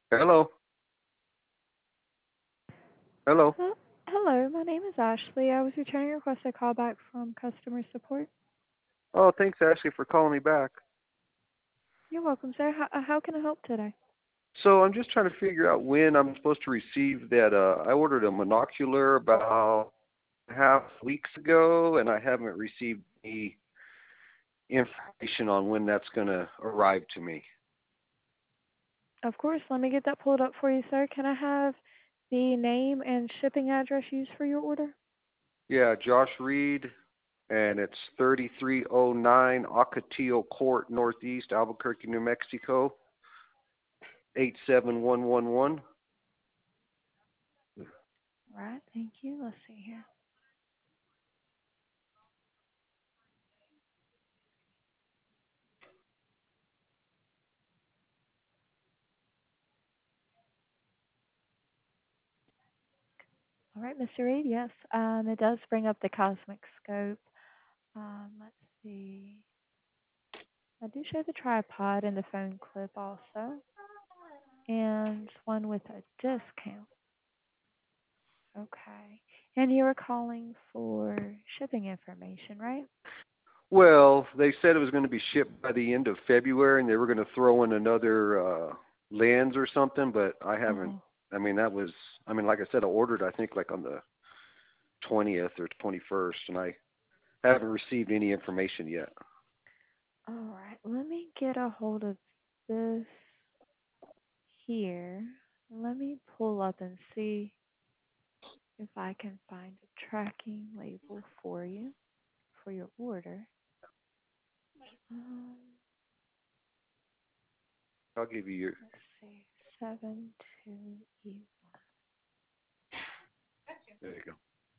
Hello. Hello. Hello, my name is Ashley. I was returning a request a call back from customer support. Oh, thanks, Ashley, for calling me back. You're welcome, sir. How can I help today? So I'm just trying to figure out when I'm supposed to receive that. I ordered a monocular about half weeks ago, and I haven't received any information on when that's going to arrive to me. Of course, let me get that pulled up for you, sir. Can I have the name and shipping address used for your order? Yeah, Josh Reed, and it's 3309 Ocotillo Court, Northeast, Albuquerque, New Mexico, 87111. Right, thank you. Let's see here. All right, Mr. Reed, yes. It does bring up the cosmic scope. Let's see. I do show the tripod and the phone clip also, and one with a discount. Okay. And you were calling for shipping information, right? Well, they said it was going to be shipped by the end of February, and they were going to throw in another lens or something. But I haven't. Oh, I mean, that was. I mean, like I said, I ordered. I think like on the 20th or 21st, and I haven't received any information yet. all right. Let me get a hold of this here. Let me pull up and see if I can find a tracking label for you for your order. Um, I'll give you your. let's see. 72E. There you go.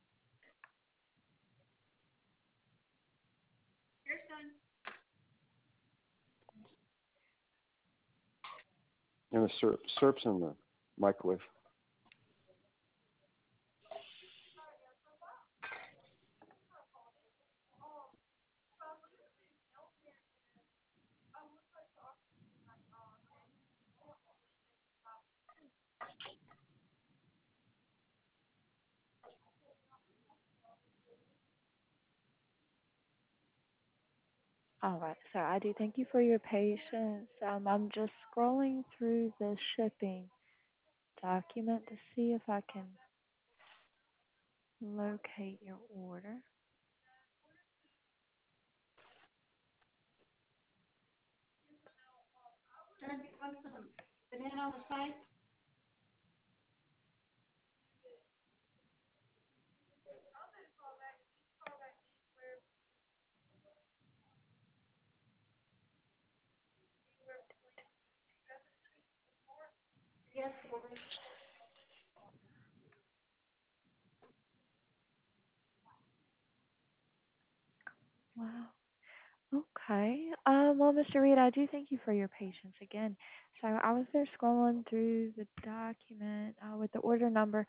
And the syrup's in the microwave. All right, sir. I do thank you for your patience. I'm just scrolling through the shipping document to see if I can locate your order. Wow. Okay. Well, Mr. Reed, I do thank you for your patience again. So I was there scrolling through the document with the order number,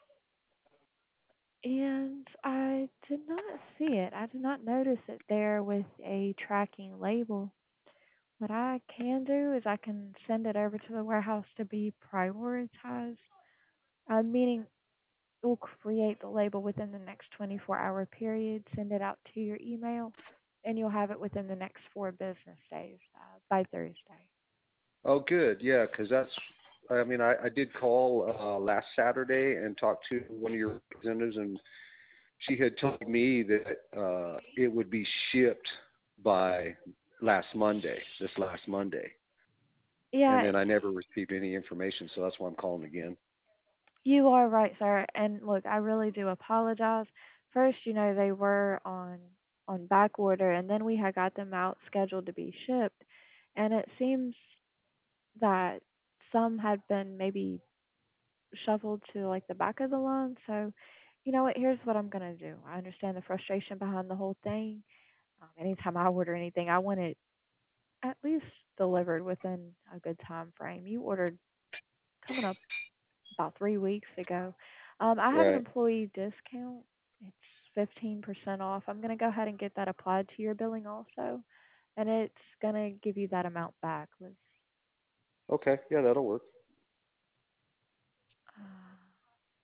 and I did not see it. I did not notice it there with a tracking label. What I can do is I can send it over to the warehouse to be prioritized, meaning we'll create the label within the next 24-hour period, send it out to your email, and you'll have it within the next 4 business days by Thursday. Oh, good. Yeah, because that's. I mean, I did call last Saturday and talked to one of your representatives, and she had told me that it would be shipped by this last Monday. And Yeah, then I never received any information, so that's why I'm calling again. you are right, sir. And look, I really do apologize. First, they were on back order, and then we had got them out scheduled to be shipped, and it seems that some had been maybe shuffled to like the back of the line. So, you know what? Here's what I'm gonna do. I understand the frustration behind the whole thing. Anytime I order anything, I want it at least delivered within a good time frame. You ordered coming up about 3 weeks ago. I have an Right. employee discount. It's 15% off. I'm gonna go ahead and get that applied to your billing also, and it's gonna give you that amount back. Okay. Yeah, that'll work.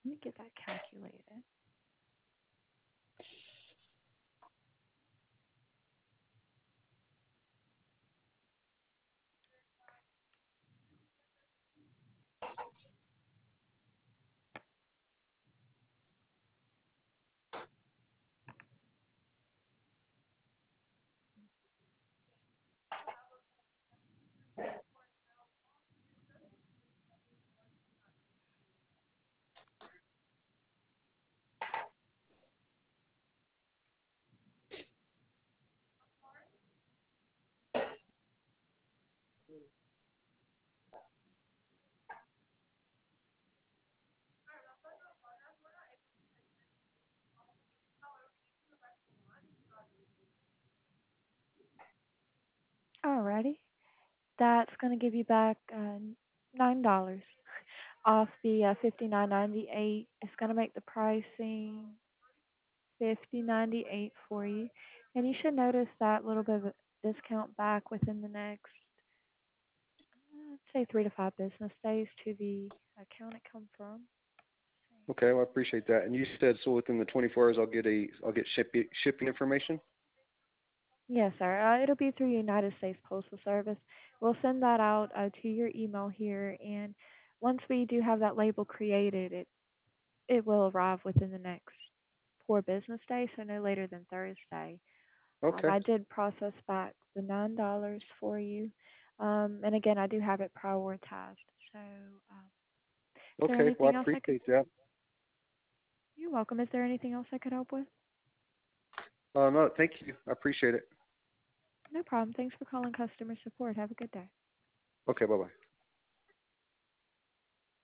Let me get that calculated. Alrighty. That's gonna give you back $9 off the 59.98. It's gonna make the pricing 50.98 for you, and you should notice that little bit of a discount back within the next, say, 3 to 5 business days to the account it come from. Okay, well, I appreciate that. And you said so within the 24 hours I'll get shipping information? Yes, sir. It'll be through United States Postal Service. We'll send that out to your email here, and once we do have that label created, it will arrive within the next 4 business days, so no later than Thursday. Okay. I did process back the $9 for you, and again, I do have it prioritized. So, is there Okay, well, anything I else I could? appreciate that. You're welcome. Is there anything else I could help with? No, thank you. I appreciate it. No problem. Thanks for calling customer support. Have a good day. Okay, bye-bye.